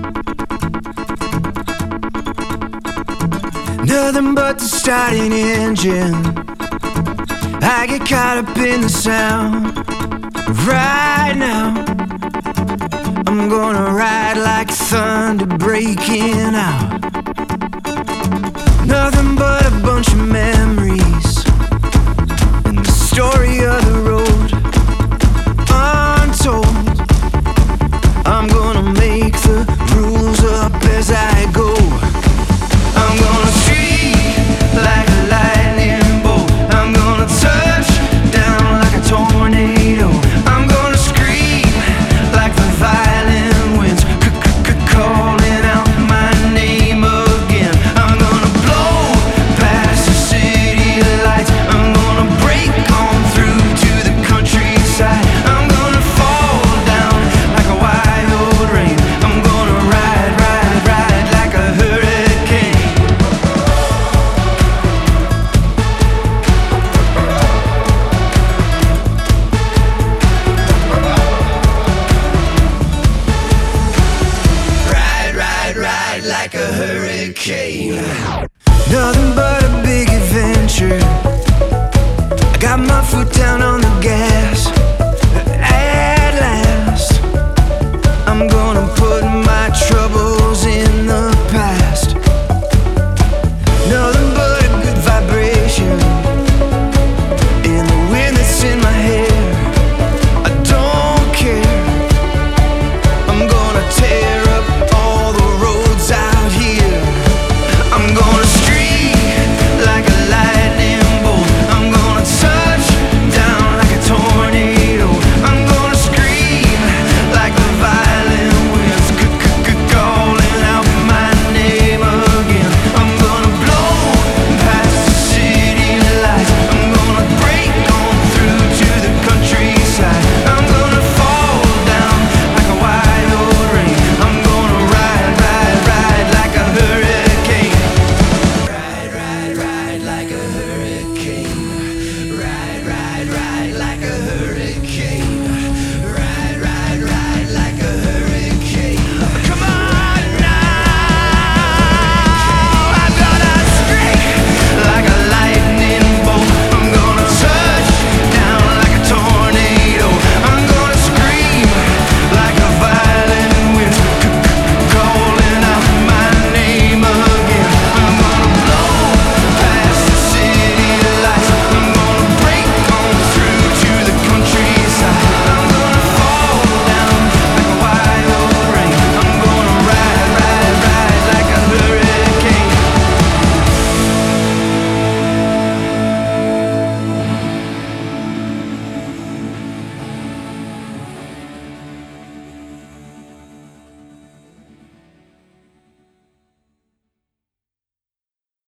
Nothing but the starting engine. I get caught up in the sound. Right now I'm gonna ride like thunder breaking out. Nothing but a bunch of memories and the story of the road untold. I'm gonna make the rules up as I go. I'm gonna streak like a lightning bolt. I'm gonna touch down like a tornado. I'm gonna scream like the violent winds calling out my name again. I'm gonna blow past the city lights. I'm gonna break on through to the countryside. I'm gonna fall down like a wild rain. I'm gonna ride, ride, ride like a hurricane. Ride, ride, ride like a hurricane. Nothing but